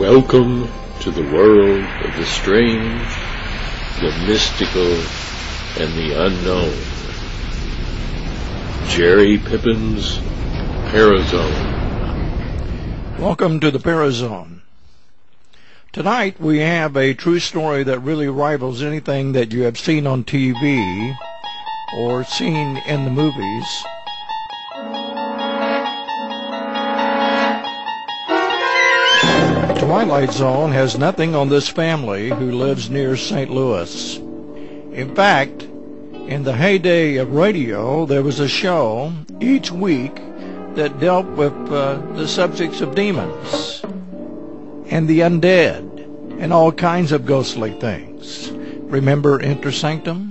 Welcome to the world of the strange, the mystical, and the unknown. Jerry Pippin's Parazone. Welcome to the Parazone. Tonight we have a true story that really rivals anything that you have seen on TV or seen in the movies. Twilight Zone has nothing on this family who lives near St. Louis. In fact, in the heyday of radio, there was a show each week that dealt with the subjects of demons and the undead and all kinds of ghostly things. Remember Enter Sanctum?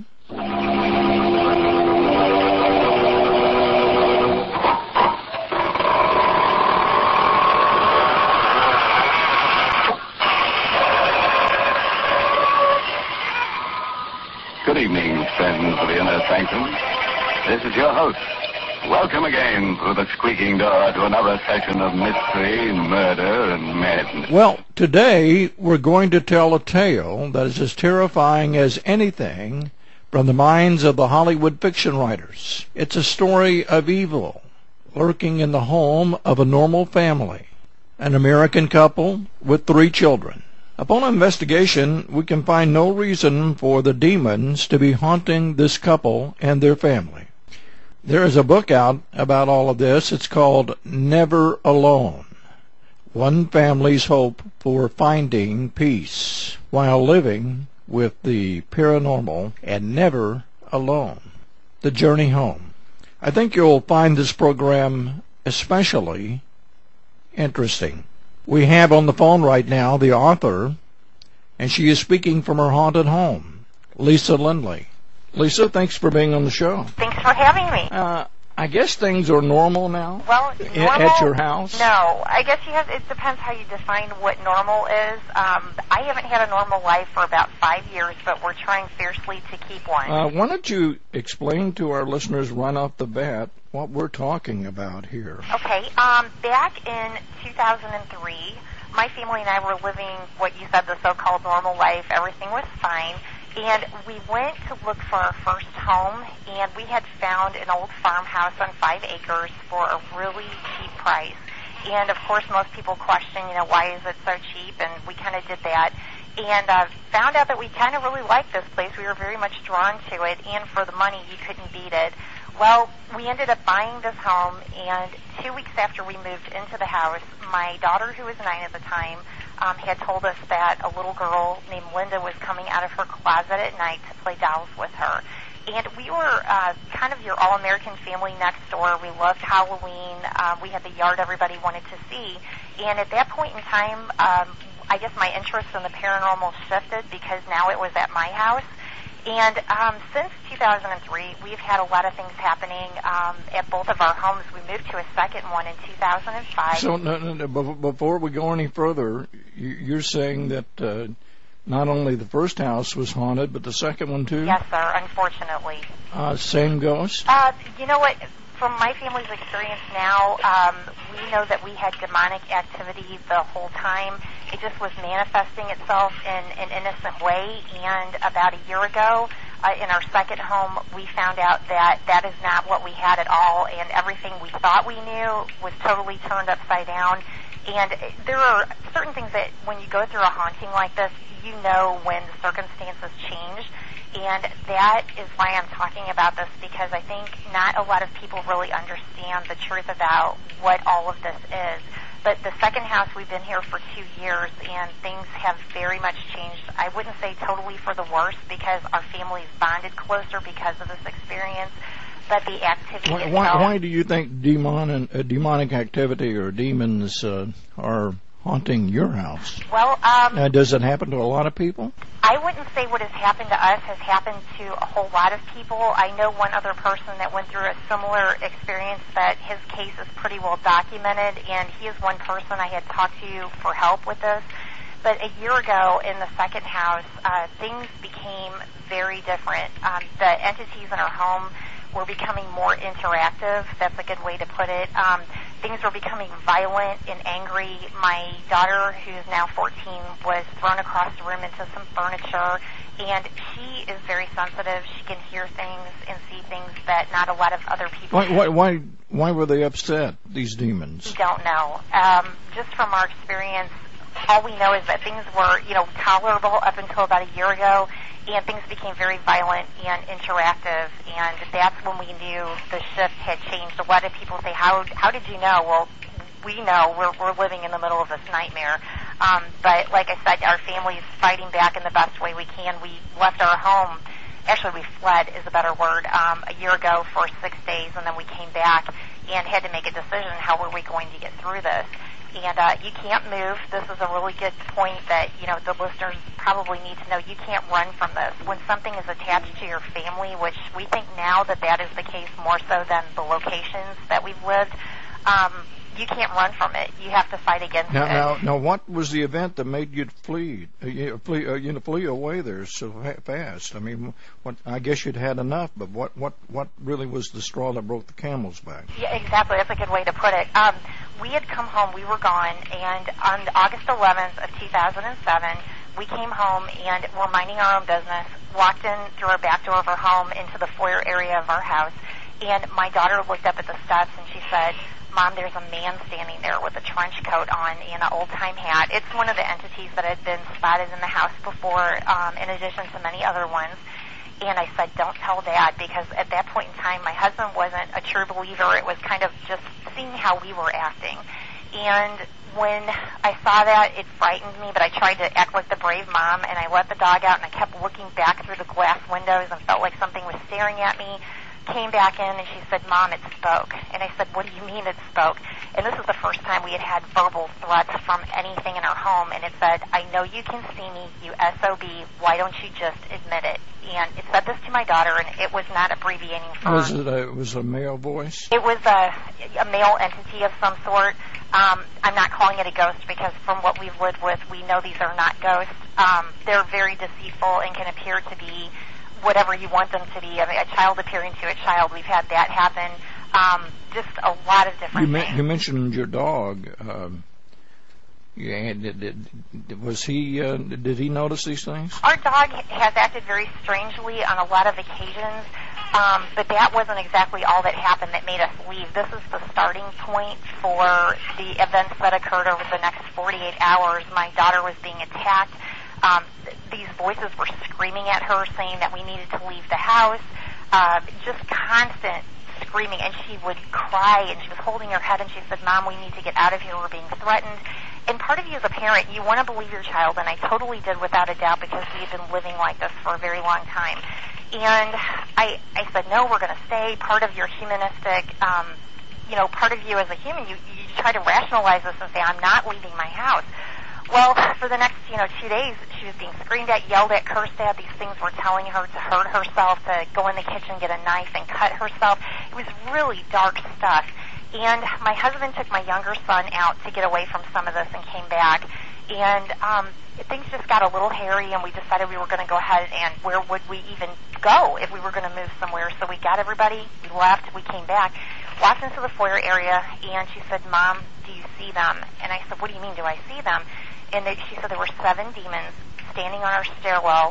Good evening, friends of the Inner Sanctum. This is your host. Welcome again through the squeaking door to another session of mystery, murder, and madness. Well, today we're going to tell a tale that is as terrifying as anything from the minds of the Hollywood fiction writers. It's a story of evil lurking in the home of a normal family, an American couple with 3 children. Upon investigation, we can find no reason for the demons to be haunting this couple and their family. There is a book out about all of this. It's called Never Alone. One family's hope for finding peace while living with the paranormal and never alone. The Journey Home. I think you'll find this program especially interesting. We have on the phone right now the author, and she is speaking from her haunted home, Lisa Lindley. Lisa, thanks for being on the show. Thanks for having me. I guess things are normal now? Well, normal, at your house? No. I guess it depends how you define what normal is. I haven't had a normal life for about 5 years, but we're trying fiercely to keep one. Why don't you explain to our listeners right off the bat what we're talking about here? Okay. Back in 2003, my family and I were living what you said, the so-called normal life. Everything was fine. And we went to look for our first home, and we had found an old farmhouse on 5 acres for a really cheap price. And, of course, most people question, why is it so cheap? And we kind of did that. And found out that we kind of really liked this place. We were very much drawn to it, and for the money, you couldn't beat it. Well, we ended up buying this home, and 2 weeks after we moved into the house, my daughter, who was 9 at the time, had told us that a little girl named Linda was coming out of her closet at night to play dolls with her. And we were kind of your all-American family next door. We loved Halloween. We had the yard everybody wanted to see. And at that point in time, I guess my interest in the paranormal shifted because now it was at my house. And since 2003, we've had a lot of things happening at both of our homes. We moved to a second one in 2005. So before we go any further, you're saying that not only the first house was haunted, but the second one too? Yes, sir, unfortunately. Same ghost? You know what? From my family's experience now, we know that we had demonic activity the whole time. It just was manifesting itself in an innocent way. And about a year ago, in our second home, we found out that that is not what we had at all. And everything we thought we knew was totally turned upside down. And there are certain things that when you go through a haunting like this, you know when the circumstances change. And that is why I'm talking about this, because I think not a lot of people really understand the truth about what all of this is. But the second house, we've been here for 2 years, and things have very much changed. I wouldn't say totally for the worse, because our family's bonded closer because of this experience, but the activity itself... Why do you think demonic activity or demons are haunting your house? Well, does it happen to a lot of people? I wouldn't say what has happened to us has happened to a whole lot of people. I know one other person that went through a similar experience, that his case is pretty well documented, and he is one person I had talked to for help with this. But a year ago in the second house, things became very different. The entities in our home were becoming more interactive. That's a good way to put it. things were becoming violent and angry. My daughter, who's now 14, was thrown across the room into some furniture, and she is very sensitive. She can hear things and see things that not a lot of other people can. Why were they upset, these demons? We don't know. Just from our experience, all we know is that things were, tolerable up until about a year ago, and things became very violent and interactive, and that's when we knew the shift had changed. A lot of people say, how did you know? Well, we know. We're living in the middle of this nightmare. But like I said, our family's fighting back in the best way we can. We left our home. Actually, we fled is a better word, a year ago for 6 days, and then we came back and had to make a decision. How were we going to get through this? And you can't move. This is a really good point that, the listeners probably need to know. You can't run from this. When something is attached to your family, which we think now that is the case more so than the locations that we've lived, you can't run from it. You have to fight against it. Now, what was the event that made you flee away there so fast? I mean, I guess you'd had enough, but what really was the straw that broke the camel's back? Yeah, exactly. That's a good way to put it. We had come home. We were gone, and on August 11th of 2007, we came home and were minding our own business, walked in through our back door of our home into the foyer area of our house, and my daughter looked up at the steps and she said, "Mom, there's a man standing there with a trench coat on and an old-time hat." It's one of the entities that had been spotted in the house before, in addition to many other ones. And I said, "Don't tell Dad," because at that point in time, my husband wasn't a true believer. It was kind of just seeing how we were acting. And when I saw that, it frightened me, but I tried to act like the brave mom, and I let the dog out, and I kept looking back through the glass windows and felt like something was staring at me. Came back in, and she said, "Mom, it spoke." And I said, "What do you mean it spoke?" And this is the first time we had verbal threats from anything in our home, and it said, "I know you can see me, you SOB, why don't you just admit it?" And it said this to my daughter, and it was not abbreviating for... Was it a male voice? It was a male entity of some sort. I'm not calling it a ghost because from what we've lived with, we know these are not ghosts. They're very deceitful and can appear to be whatever you want them to be. I mean, a child appearing to a child, we've had that happen. Just a lot of different things. You mentioned your dog. Did he notice these things? Our dog has acted very strangely on a lot of occasions, but that wasn't exactly all that happened that made us leave. This is the starting point for the events that occurred over the next 48 hours. My daughter was being attacked. These voices were screaming at her, saying that we needed to leave the house, just constant screaming, and she would cry, and she was holding her head, and she said, "Mom, we need to get out of here, we're being threatened." And part of you as a parent, you want to believe your child, and I totally did without a doubt because we had been living like this for a very long time. And I said, "No, we're going to stay." Part of your humanistic, part of you as a human, you try to rationalize this and say, "I'm not leaving my house." Well, for the next, 2 days, she was being screamed at, yelled at, cursed at. These things were telling her to hurt herself, to go in the kitchen, get a knife, and cut herself. It was really dark stuff. And my husband took my younger son out to get away from some of this and came back. And things just got a little hairy, and we decided we were going to go ahead, and where would we even go if we were going to move somewhere? So we got everybody, we left, we came back, walked into the foyer area, and she said, "Mom, do you see them?" And I said, "What do you mean, do I see them?" And she said there were 7 demons standing on our stairwell,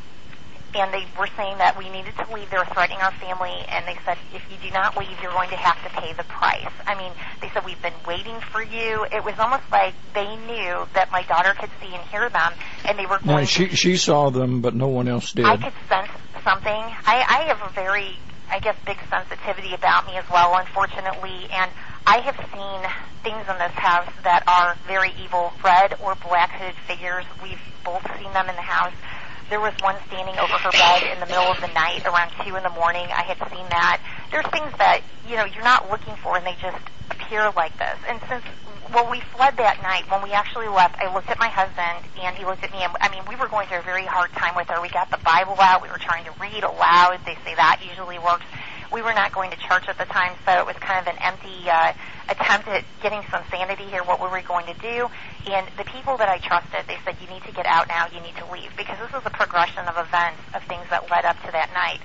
and they were saying that we needed to leave. They were threatening our family, and they said, "If you do not leave, you're going to have to pay the price." I mean, they said, "We've been waiting for you." It was almost like they knew that my daughter could see and hear them, and they were going she saw them, but no one else did. I could sense something. I have a very, big sensitivity about me as well, unfortunately, and I have seen things in this house that are very evil, red or black hooded figures. We've both seen them in the house. There was one standing over her bed in the middle of the night around 2 in the morning. I had seen that. There's things that, you're not looking for, and they just appear like this. And since, we fled that night, when we actually left, I looked at my husband, and he looked at me, and we were going through a very hard time with her. We got the Bible out. We were trying to read aloud. They say that usually works. We were not going to church at the time, so it was kind of an empty attempt at getting some sanity here. What were we going to do? And the people that I trusted, they said, "You need to get out now. You need to leave," because this was a progression of events, of things that led up to that night.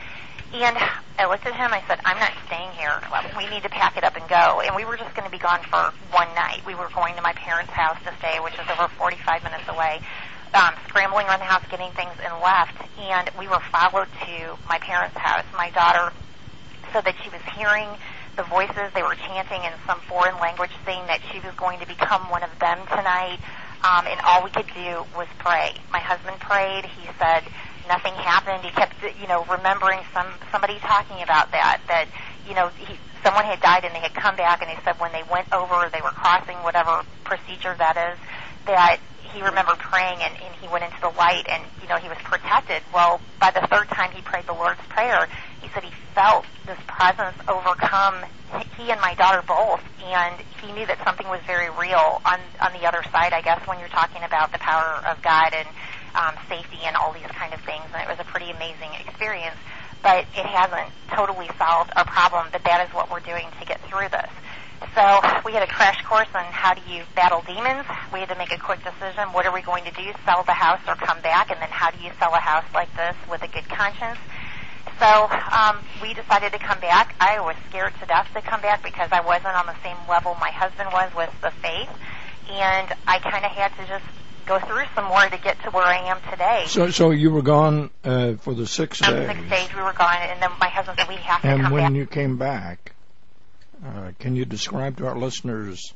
And I looked at him, I said, I'm not staying here. We need to pack it up and go. And we were just going to be gone for one night. We were going to my parents' house to stay, which is over 45 minutes away, scrambling around the house, getting things, and left. And we were followed to my parents' house. My daughter said that she was hearing the voices. They were chanting in some foreign language, saying that she was going to become one of them tonight. And all we could do was pray. My husband prayed. He said nothing happened. He kept, remembering somebody talking about that, someone had died and they had come back, and they said when they went over, they were crossing whatever procedure that is, that he remembered praying and he went into the light and, he was protected. Well, by the third time he prayed the Lord's Prayer, he said he felt this presence overcome he and my daughter both, and he knew that something was very real on the other side, I guess, when you're talking about the power of God and safety and all these kind of things, and it was a pretty amazing experience. But it hasn't totally solved our problem, but that is what we're doing to get through this. So we had a crash course on how do you battle demons. We had to make a quick decision. What are we going to do, sell the house or come back? And then how do you sell a house like this with a good conscience? So we decided to come back. I was scared to death to come back because I wasn't on the same level my husband was with the faith. And I kind of had to just go through some more to get to where I am today. So you were gone for the 6 days. 6 days we were gone, and then my husband said we have to come back. And when you came back, can you describe to our listeners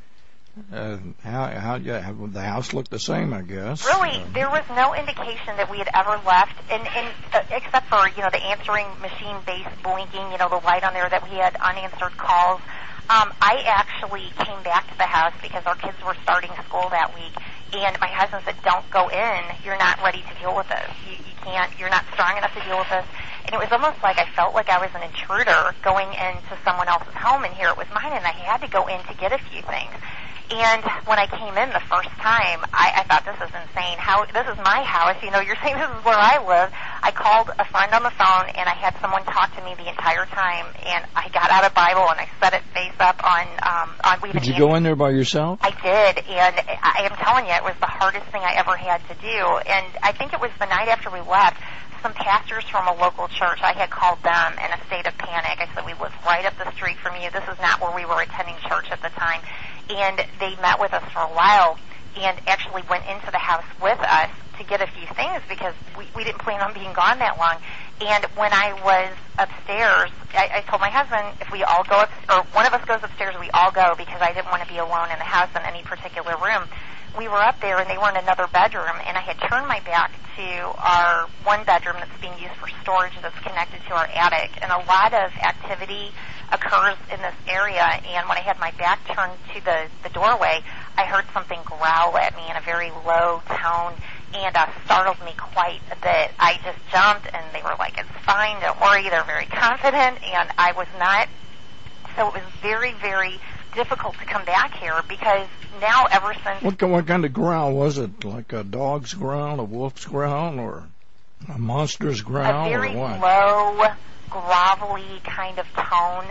how the house looked the same, I guess? Really, there was no indication that we had ever left, and except for, the answering machine-based blinking, the light on there that we had unanswered calls. I actually came back to the house because our kids were starting school that week, and my husband said, don't go in. You're not ready to deal with this. You can't. You're not strong enough to deal with this. And it was almost like I felt like I was an intruder going into someone else's home, and here it was mine, and I had to go in to get a few things. And when I came in the first time, I thought, this is insane. This is my house. You're saying this is where I live. I called a friend on the phone, and I had someone talk to me the entire time. And I got out a Bible, and I set it face up on. Did you go in there by yourself? I did, and I am telling you, it was the hardest thing I ever had to do. And I think it was the night after we left. Some pastors from a local church, I had called them in a state of panic. I said, we live right up the street from you. This is not where we were attending church at the time. And they met with us for a while and actually went into the house with us to get a few things because we didn't plan on being gone that long. And when I was upstairs, I told my husband, if we all go or one of us goes upstairs, we all go, because I didn't want to be alone in the house in any particular room. We were up there, and they were in another bedroom, and I had turned my back to our one bedroom that's being used for storage that's connected to our attic, and a lot of activity occurs in this area, and when I had my back turned to the doorway, I heard something growl at me in a very low tone, and startled me quite a bit. I just jumped, and they were like, it's fine, don't worry, they're very confident, and I was not. So it was very, very difficult to come back here because now ever since... What kind of growl was it? Like a dog's growl, a wolf's growl, or a monster's growl? A very or what? low, grovelly kind of tone.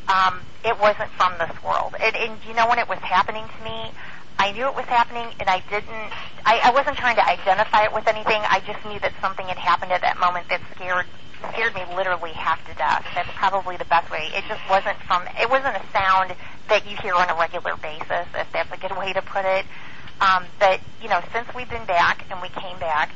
It wasn't from this world. And when it was happening to me, I knew it was happening, and I wasn't trying to identify it with anything. I just knew that something had happened at that moment that scared me literally half to death. That's probably the best way. It wasn't a sound that you hear on a regular basis, if that's a good way to put it. But, since we've been back and we came back,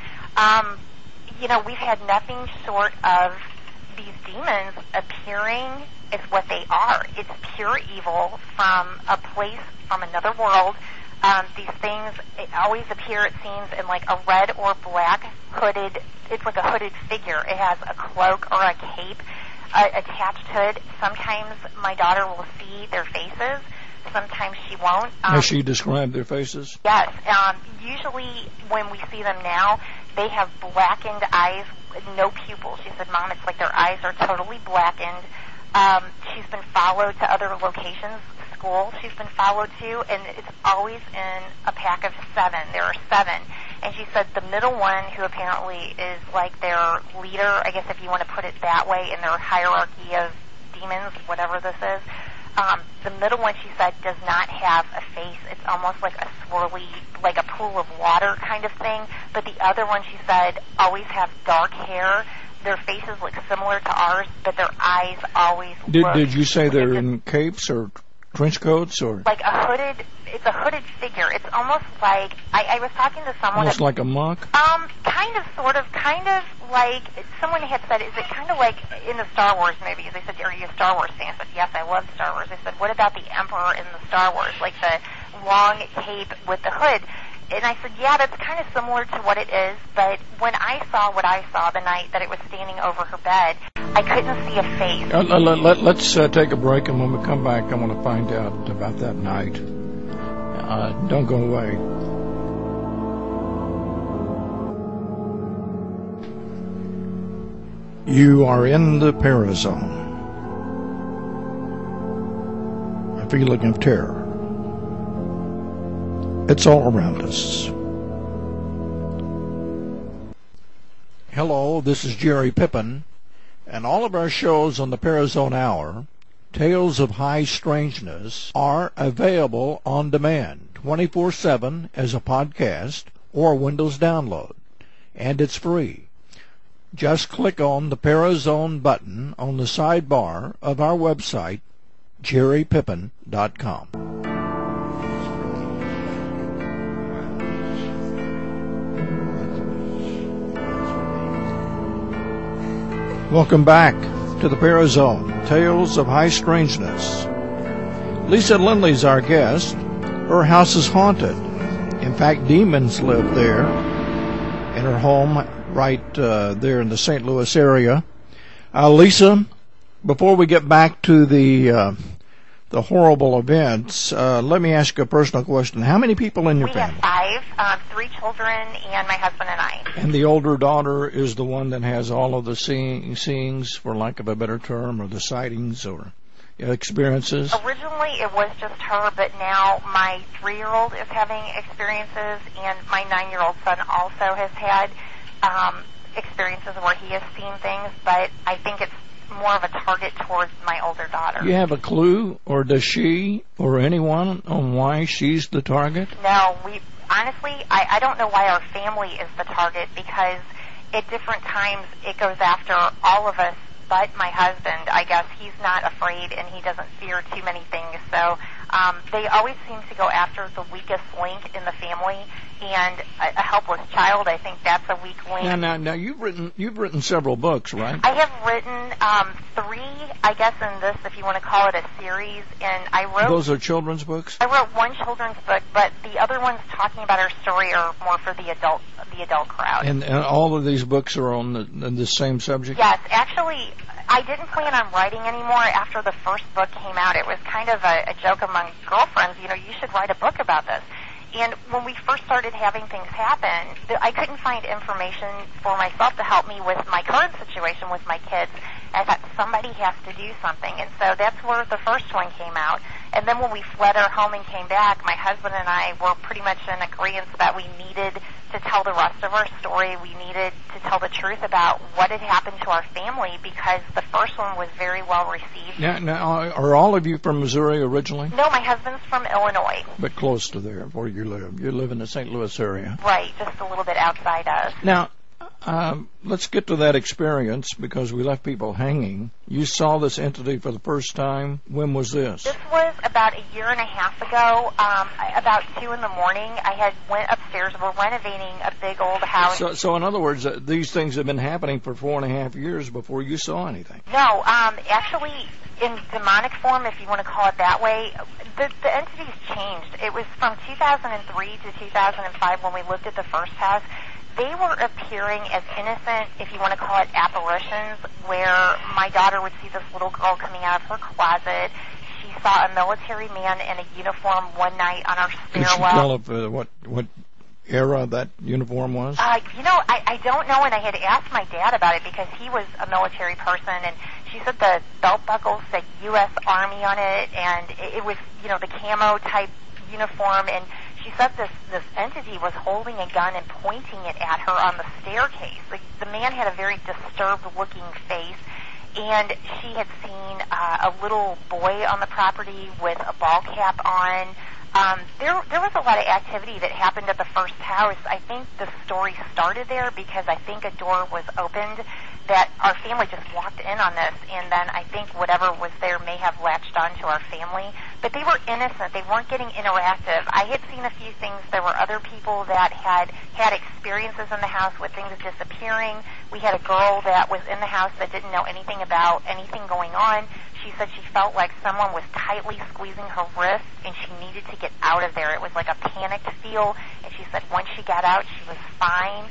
we've had nothing short of these demons appearing as what they are. It's pure evil from a place, from another world. These things always appear, it seems, in like a red or black hooded, it's like a hooded figure. It has a cloak or a cape attached to it. Sometimes my daughter will see their faces. Sometimes she won't. Has she described their faces? Yes. Usually when we see them now, they have blackened eyes, no pupils. She said, Mom, it's like their eyes are totally blackened. She's been followed to other locations, school she's been followed to, and it's always in a pack of 7. There are 7. And she said the middle one, who apparently is like their leader, I guess if you want to put it that way, in their hierarchy of demons, whatever this is, the middle one, she said, does not have a face. It's almost like a swirly, like a pool of water kind of thing. But the other one, she said, always have dark hair. their faces look similar to ours, but their eyes always look... Did you say they're in capes or trench coats or... Like it's a hooded figure. It's almost like, I was talking to someone... Almost like a monk? Kind of like, someone had said, is it kind of like in the Star Wars movies? They said, are you a Star Wars fan? I said, yes, I love Star Wars. They said, what about the Emperor in the Star Wars? Like the long cape with the hood. And I said, yeah, that's kind of similar to what it is, but when I saw what I saw the night that it was standing over her bed, I couldn't see a face. Let's take a break, and when we come back, I want to find out about that night. Don't go away. You are in the Parazone. A feeling of terror. It's all around us. Hello, this is Jerry Pippin, and all of our shows on the Parazone Hour, Tales of High Strangeness, are available on demand 24/7 as a podcast or Windows download, and it's free. Just click on the Parazone button on the sidebar of our website, jerrypippin.com. Welcome back to the Parazone, Tales of High Strangeness. Lisa Lindley's our guest. Her house is haunted. In fact, demons live there in her home right there in the St. Louis area. Lisa, before we get back to the horrible events, let me ask you a personal question. How many people in your family? We have 5, 3 children, and my husband and I. And the older daughter is the one that has all of the seeings, for lack of a better term, or the sightings or experiences? Originally it was just her, but now my 3-year-old is having experiences, and my 9-year-old son also has had experiences where he has seen things, but I think it's more of a target towards my older daughter. You have a clue, or does she, or anyone, on why she's the target? No, honestly, I don't know why our family is the target, because at different times it goes after all of us but my husband. I guess he's not afraid and he doesn't fear too many things, so they always seem to go after the weakest link in the family, and a helpless child, I think that's a weak link. Now you've written several books, right? I have written 3, I guess, in this, if you want to call it a series, and I wrote... Those are children's books? I wrote one children's book, but the other ones talking about our story are more for the adult crowd. And all of these books are on the same subject? Yes, actually, I didn't plan on writing anymore after the first book came out. It was kind of a joke among girlfriends, you should write a book about this. And when we first started having things happen, I couldn't find information for myself to help me with my current situation with my kids. I thought somebody has to do something. And so that's where the first one came out. And then when we fled our home and came back, my husband and I were pretty much in agreement that we needed to tell the rest of our story. We needed to tell the truth about what had happened to our family, because the first one was very well received. Now, are all of you from Missouri originally? No, my husband's from Illinois. But close to there, where you live. You live in the St. Louis area. Right, just a little bit outside us. Now, let's get to that experience, because we left people hanging. You saw this entity for the first time. When was this? This was about a year and a half ago. About 2 in the morning, I had went upstairs. We're renovating a big old house. So in other words, these things have been happening for 4.5 years before you saw anything. No, actually, in demonic form, if you want to call it that way, the entities changed. It was from 2003 to 2005 when we looked at the first house. They were appearing as innocent, if you want to call it apparitions, where my daughter would see this little girl coming out of her closet. She saw a military man in a uniform one night on our stairwell. Could you tell what era that uniform was? I don't know, and I had asked my dad about it because he was a military person, and she said the belt buckle said U.S. Army on it, and it was, the camo type uniform, and she said this entity was holding a gun and pointing it at her on the staircase. The man had a very disturbed-looking face, and she had seen a little boy on the property with a ball cap on. There was a lot of activity that happened at the first house. I think the story started there because I think a door was opened. that our family just walked in on this, and then I think whatever was there may have latched onto our family. But they were innocent. They weren't getting interactive. I had seen a few things. There were other people that had experiences in the house with things disappearing. We had a girl that was in the house that didn't know anything about anything going on. She said she felt like someone was tightly squeezing her wrist, and she needed to get out of there. It was like a panicked feel, and she said once she got out, she was fine.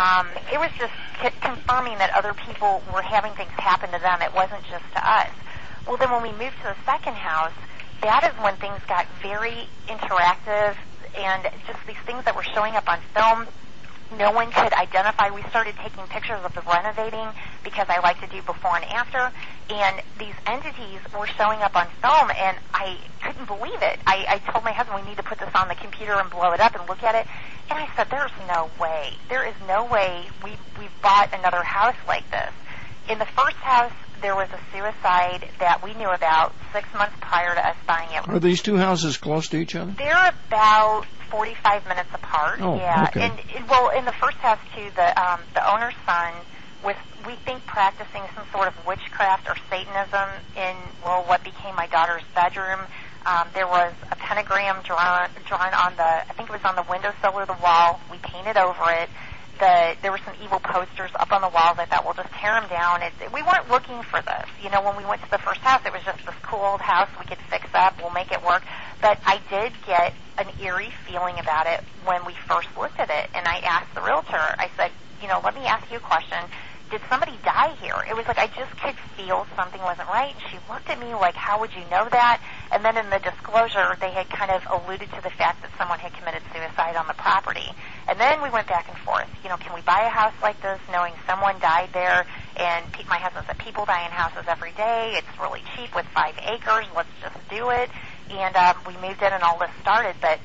It was just confirming that other people were having things happen to them. It wasn't just to us. Well, then when we moved to the second house, that is when things got very interactive, and just these things that were showing up on film, no one could identify. We started taking pictures of the renovating because I like to do before and after, and these entities were showing up on film, and I couldn't believe it. I told my husband we need to put this on the computer and blow it up and look at it, and I said, there's no way. There is no way we've bought another house like this. In the first house, there was a suicide that we knew about 6 months prior to us buying it. Are these two houses close to each other? They're about 45 minutes apart. Oh, yeah. okay. And well, in the first house too, the owner's son was, we think, practicing some sort of witchcraft or Satanism in what became my daughter's bedroom. There was a pentagram drawn on I think it was on the windowsill or the wall. We painted over it. There were some evil posters up on the walls. I thought, we'll just tear them down. We weren't looking for this. When we went to the first house, it was just this cool old house we could fix up. We'll make it work. But I did get an eerie feeling about it when we first looked at it. And I asked the realtor, I said, let me ask you a question. Did somebody die here? It was like I just could feel something wasn't right. She looked at me like, how would you know that? And then in the disclosure, they had kind of alluded to the fact that someone had committed suicide on the property. And then we went back and forth. Can we buy a house like this knowing someone died there? And my husband said, people die in houses every day. It's really cheap with 5 acres. Let's just do it. And we moved in and all this started. But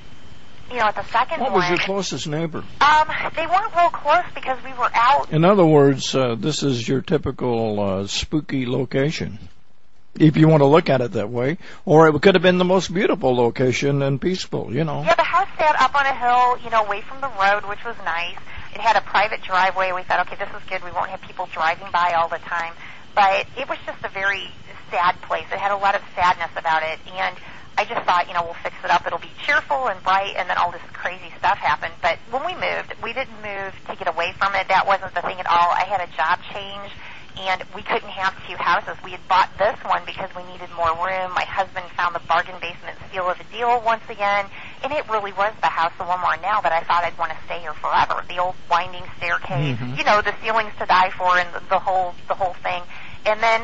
at the second one... What was your closest neighbor? They weren't real close because we were out. In other words, this is your typical spooky location, if you want to look at it that way. Or it could have been the most beautiful location and peaceful, Yeah, the house sat up on a hill, away from the road, which was nice. It had a private driveway. We thought, okay, this is good. We won't have people driving by all the time. But it was just a very sad place. It had a lot of sadness about it. And I just thought, we'll fix it up. It'll be cheerful and bright, and then all this crazy stuff happened. But when we moved, we didn't move to get away from it. That wasn't the thing at all. I had a job change, and we couldn't have 2 houses. We had bought this one because we needed more room. My husband found the bargain basement steal of a deal once again, and it really was the house, the one we're in now, that I thought I'd want to stay here forever. The old winding staircase, the ceilings to die for, and the whole thing. And then,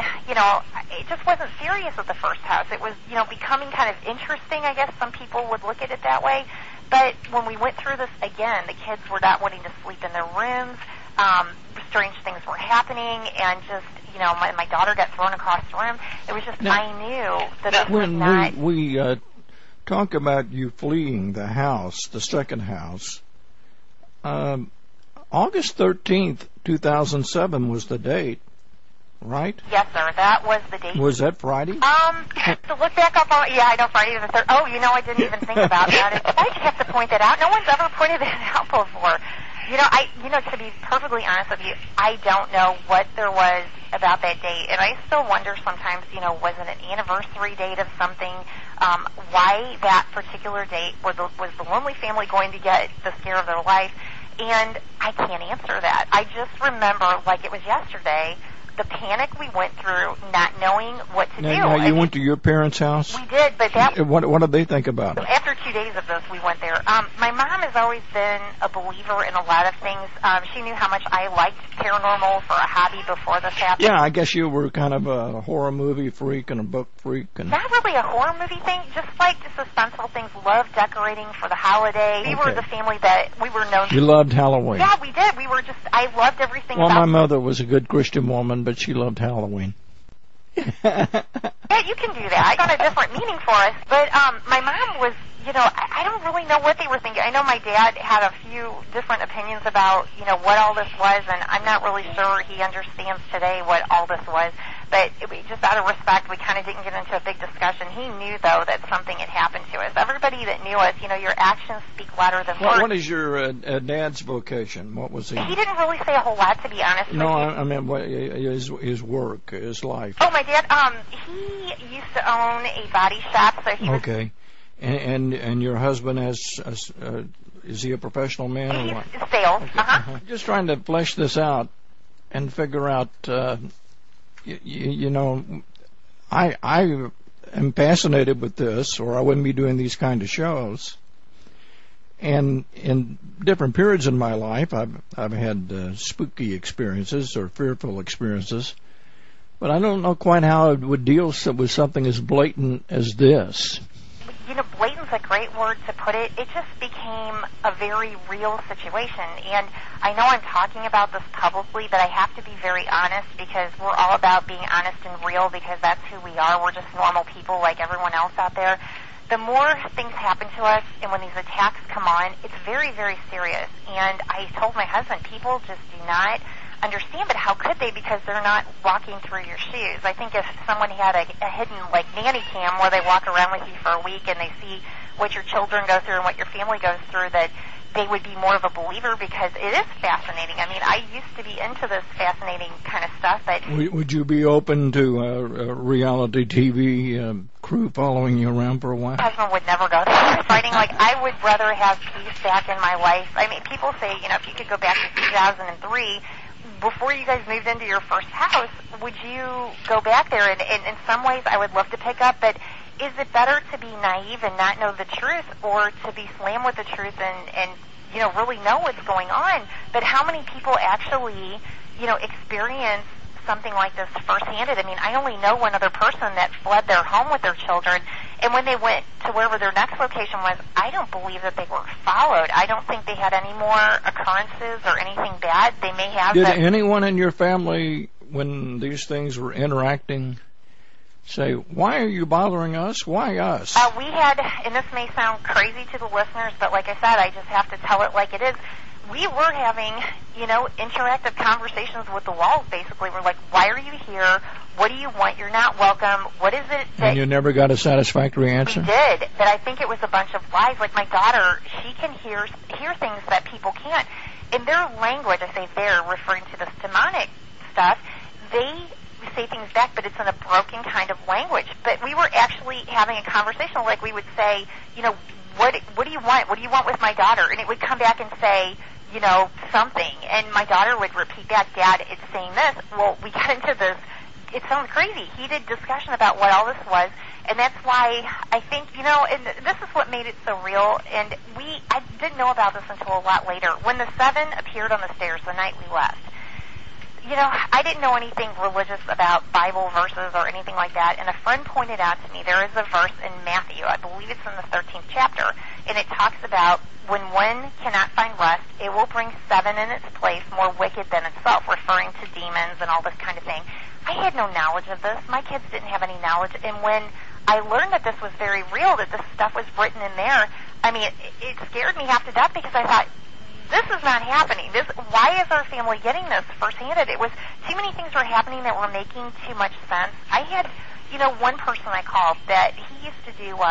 it just wasn't serious with the first house. It was, becoming kind of interesting, I guess some people would look at it that way. But when we went through this again, the kids were not wanting to sleep in their rooms. Strange things were happening, and just, my daughter got thrown across the room. It was just, I knew that this was not... When we talk about you fleeing the house, the second house, August 13th, 2007 was the date. Right? Yes, sir. That was the date. Was that Friday? To look back up on, I know Friday the 3rd. Oh, I didn't even think about that. I just have to point that out. No one's ever pointed that out before. To be perfectly honest with you, I don't know what there was about that date, and I still wonder sometimes, was it an anniversary date of something? Why that particular date? Was the lonely family going to get the scare of their life? And I can't answer that. I just remember, like it was yesterday, the panic we went through, not knowing what to do. Now you went to your parents' house? We did, but that... What did they think about it? After 2 days of this, we went there. My mom has always been a believer in a lot of things. She knew how much I liked paranormal for a hobby before this happened. Yeah, I guess you were kind of a horror movie freak and a book freak. And not really a horror movie thing, just like the suspenseful things. Loved decorating for the holiday. We were the family that we were known... You loved Halloween. Yeah, we did. I loved everything about... Well, my mother was a good Christian woman, but she loved Halloween. Yeah, you can do that. I got a different meaning for us. But my mom was, I don't really know what they were thinking. I know my dad had a few different opinions about, what all this was, and I'm not really sure he understands today what all this was. but just out of respect, we kind of didn't get into a big discussion. He knew, though, that something had happened to us. Everybody that knew us, your actions speak louder than words. What is your dad's vocation? What was he? He didn't really say a whole lot, to be honest. No, I mean, what, his work, his life. Oh, my dad, he used to own a body shop, so he was... Okay. And your husband is he a professional man or what? He's sales, Okay. Just trying to flesh this out and figure out, I am fascinated with this, or I wouldn't be doing these kind of shows. And in different periods in my life, I've had spooky experiences or fearful experiences, but I don't know quite how I would deal with something as blatant as this. Blatant's a great word to put it. It just became a very real situation. And I know I'm talking about this publicly, but I have to be very honest because we're all about being honest and real because that's who we are. We're just normal people like everyone else out there. The more things happen to us and when these attacks come on, it's very, very serious. And I told my husband, people just do not understand, but how could they? Because they're not walking through your shoes. I think if someone had a hidden nanny cam where they walk around with you for a week and they see what your children go through and what your family goes through, that they would be more of a believer because it is fascinating. I mean, I used to be into this fascinating kind of stuff, but... Would you be open to a reality TV crew following you around for a while? My husband would never go there. Fighting, I would rather have peace back in my life. I mean, people say, if you could go back to 2003... before you guys moved into your first house, would you go back there? And in some ways, I would love to pick up, but is it better to be naive and not know the truth or to be slammed with the truth and really know what's going on? But how many people actually, experience something like this firsthand? I mean, I only know one other person that fled their home with their children, and when they went to wherever their next location was, I don't believe that they were followed. I don't think they had any more occurrences or anything bad. They may have. Did anyone in your family, when these things were interacting, say, why are you bothering us? Why us? We had, and this may sound crazy to the listeners, but like I said, I just have to tell it like it is. We were having, interactive conversations with the walls, basically. We're like, why are you here? What do you want? You're not welcome. What is it that... And you never got a satisfactory answer? We did, but I think it was a bunch of lies. Like my daughter, she can hear things that people can't. In their language, I say they're referring to this demonic stuff, they say things back, but it's in a broken kind of language. But we were actually having a conversation, like we would say, what do you want? What do you want with my daughter? And it would come back and say, something. And my daughter would repeat back, Dad, it's saying this. Well, we got into this, it sounds crazy, heated discussion about what all this was. And that's why I think, and this is what made it so real. And I didn't know about this until a lot later. When the 7 appeared on the stairs the night we left, I didn't know anything religious about Bible verses or anything like that, and a friend pointed out to me there is a verse in Matthew, I believe it's in the 13th chapter, and it talks about when one cannot find rest, it will bring 7 in its place more wicked than itself, referring to demons and all this kind of thing. I had no knowledge of this. My kids didn't have any knowledge, and when I learned that this was very real, that this stuff was written in there, I mean, it scared me half to death because I thought, this is not happening. Why is our family getting this firsthand? It was too many things were happening that were making too much sense. I had, one person I called that he used to do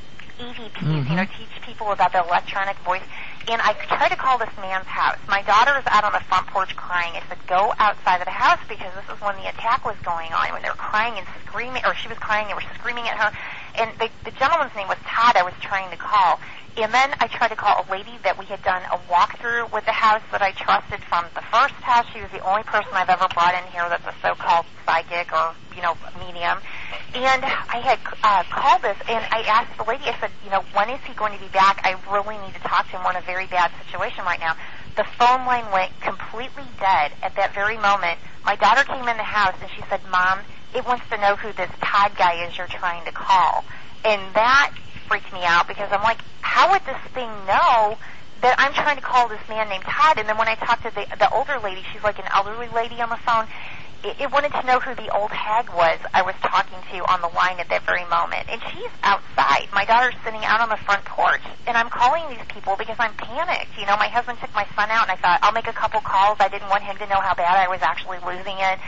EVPs, teach people about the electronic voice. And I tried to call this man's house. My daughter is out on the front porch crying. I said, go outside of the house because this is when the attack was going on, when they were crying and screaming, or she was crying, they were screaming at her. And the gentleman's name was Todd I was trying to call. And then I tried to call a lady that we had done a walkthrough with the house that I trusted from the first house. She was the only person I've ever brought in here that's a so-called psychic or, medium. And I had called this, and I asked the lady, I said, when is he going to be back? I really need to talk to him. We're in a very bad situation right now. The phone line went completely dead at that very moment. My daughter came in the house, and she said, Mom, it wants to know who this Todd guy is you're trying to call. And that freaked me out because I'm like, how would this thing know that I'm trying to call this man named Todd? And then when I talked to the older lady, she's like an elderly lady on the phone, it wanted to know who the old hag was I was talking to on the line at that very moment. And she's outside. My daughter's sitting out on the front porch, and I'm calling these people because I'm panicked. My husband took my son out, and I thought, I'll make a couple calls. I didn't want him to know how bad I was actually losing it.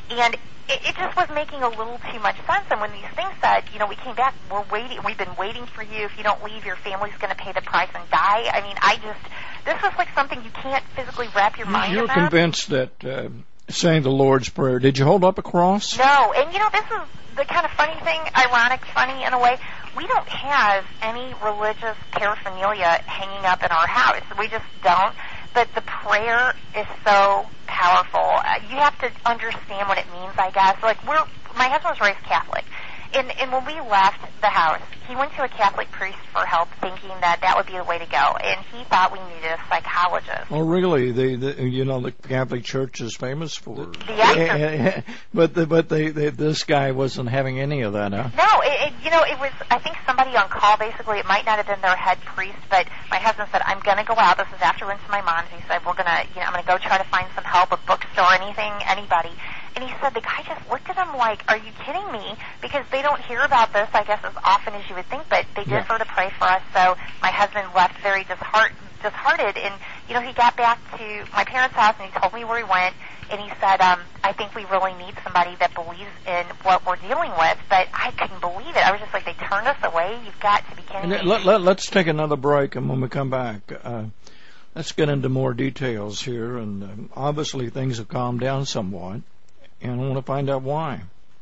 And it just was making a little too much sense. And when these things said, we came back, we've been waiting for you. If you don't leave, your family's going to pay the price and die. I mean, this was like something you can't physically wrap your mind around. You're convinced that saying the Lord's Prayer, did you hold up a cross? No. And, this is the kind of funny thing, ironic, funny in a way. We don't have any religious paraphernalia hanging up in our house. We just don't. But the prayer is so powerful. You have to understand what it means, I guess. Like, my husband was raised Catholic. And when we left the house, he went to a Catholic priest for help, thinking that would be the way to go. And he thought we needed a psychologist. Oh, really? The Catholic Church is famous for the exorcism. but this guy wasn't having any of that, huh? No, it was, I think, somebody on call, basically. It might not have been their head priest, but my husband said, I'm going to go out. This is after we went to my mom's. He said, I'm going to go try to find some help, a bookstore, anybody. And he said, the guy just looked at him like, are you kidding me? Because they don't hear about this, I guess, as often as you would think, but they did sort of pray for us. So my husband left very disheartened, and, he got back to my parents' house, and he told me where he went, and he said, I think we really need somebody that believes in what we're dealing with. But I couldn't believe it. I was just like, they turned us away? You've got to be kidding me. Let's take another break, and when we come back, let's get into more details here. And obviously things have calmed down somewhat, and I want to find out why.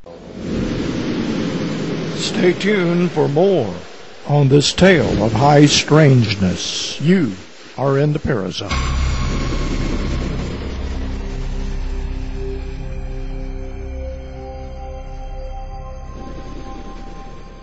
Stay tuned for more on this tale of high strangeness. You are in the Parazone.